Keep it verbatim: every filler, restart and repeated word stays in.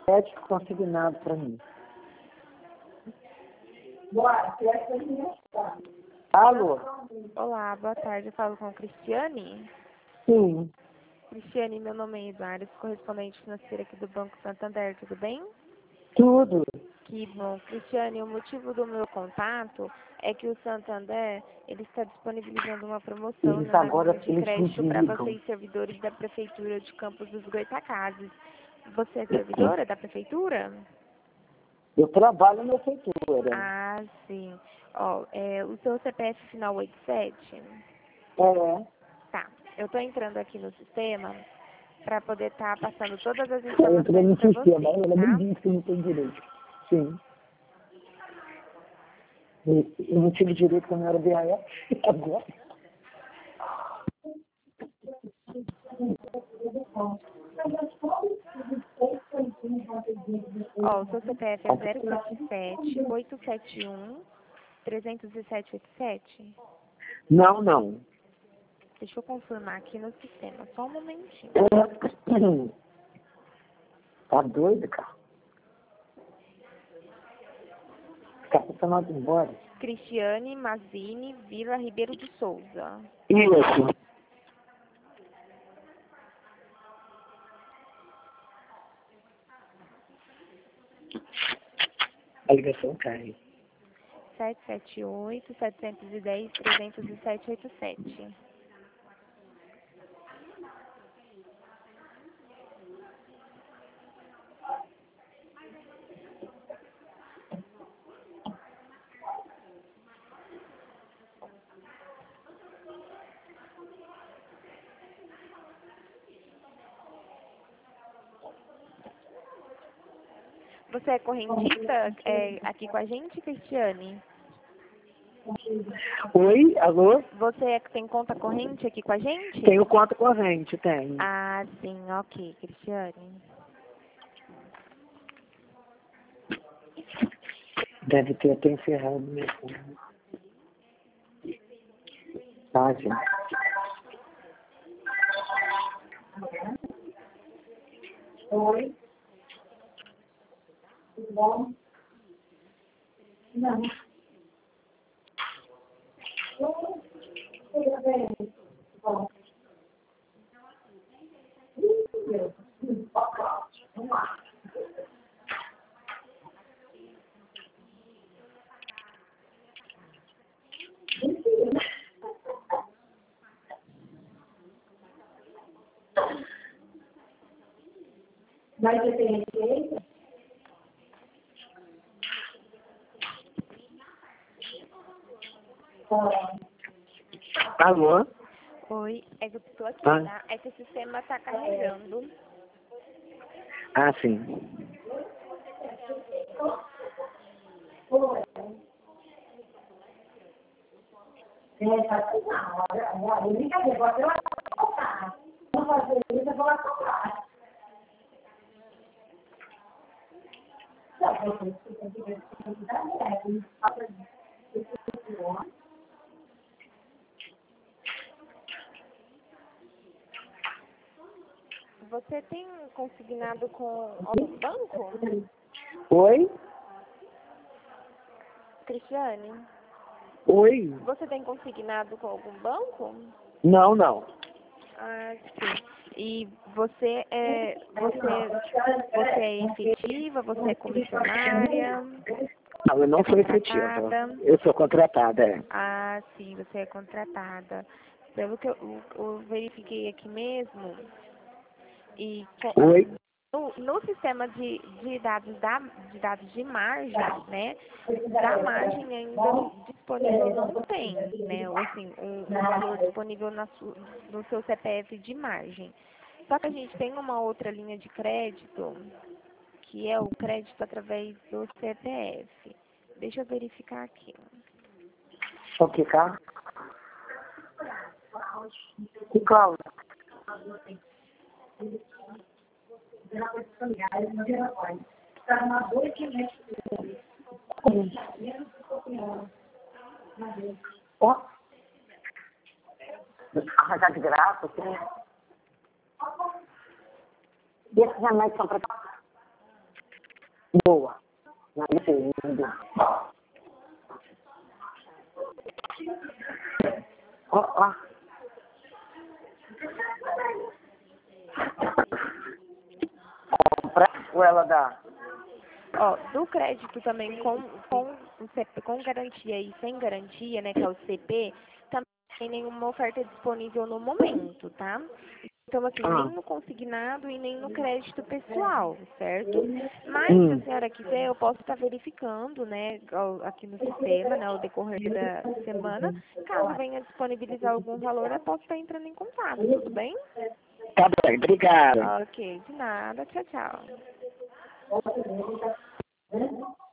sete consignado para mim. Alô? Olá, boa tarde. Eu falo com a Cristiane. Sim. Cristiane, meu nome é Isário, correspondente financeira aqui do Banco Santander, tudo bem? Tudo. Que bom. Cristiane, o motivo do meu contato é que o Santander ele está disponibilizando uma promoção Eles na agora linha de eles me crédito para ligam. vocês, servidores da Prefeitura de Campos dos Goytacazes. Você é servidora da Prefeitura? Eu trabalho na prefeitura. Ah, sim. Ó, é, o seu C P F final oitenta e sete? É. Tá. Eu estou entrando aqui no sistema para poder estar passando todas as Eu entrei informações no para sistema, você, ela tá? me disse que não tem direito. Sim. Eu eu não tive direito quando eu era B A S, agora. Ó, o seu C P F é zero sete sete, oito sete um, três zero sete oito sete? Não, não. Deixa eu confirmar aqui no sistema, só um momentinho. É. Tá doido, cara? Tá funcionando embora. Cristiane Mazini Vila Ribeiro de Souza. Isso. A ligação cai. sete sete oito, sete um zero, três zero sete oito sete. Você é correntista é, aqui com a gente, Cristiane? Oi, alô? Você é, tem conta corrente aqui com a gente? Tenho conta corrente, tenho. Ah, sim, ok, Cristiane. Deve ter até encerrado meu fundo. Tá, gente. Oi. Tudo bom? Não. Oi. Tudo bem? Bom. Vamos lá. Mas você tem receita? Alô? Oi, é que eu tô aqui, Ah, tá? É que o sistema tá carregando. ah sim. É, tá tudo na hora. Olha, brincadeira, agora eu vou comprar. Vou fazer isso, eu vou lá comprar. Você tem consignado com algum banco, Oi? Cristiane? Oi? Você tem consignado com algum banco? Não, não. Ah, sim. E você é você você é efetiva? Você é comissionária? Não, eu não É sou efetiva. contratada? Eu sou contratada, é. Ah, sim, você é contratada. Pelo que eu, eu verifiquei aqui mesmo, e co- Oi? no, no sistema de, de dados da, de dados de margem, né? Da margem ainda disponível não tem, né? Ou assim, um, um valor disponível na su, no seu C P F de margem. Só que a gente tem uma outra linha de crédito, que é o crédito através do C P F. Deixa eu verificar aqui. Só ficar? E Cláudio? Ó. Arranjar de graça, assim. E esses remédios são para... Boa. Não entendo. Ó, ó. Compra ou ela dá? Ó, do crédito também com, com, o C P com garantia e sem garantia, né, que é o C P, também não tem nenhuma oferta disponível no momento, tá? Então, assim, Ah. nem no consignado e nem no crédito pessoal, certo? Mas, se a Hum. senhora quiser, eu posso estar verificando, né, ao- aqui no sistema, né, ao decorrer da semana. Caso venha disponibilizar algum valor, eu posso estar entrando em contato, tudo bem? Tá bem, obrigado. Ok, de nada. Tchau, tchau.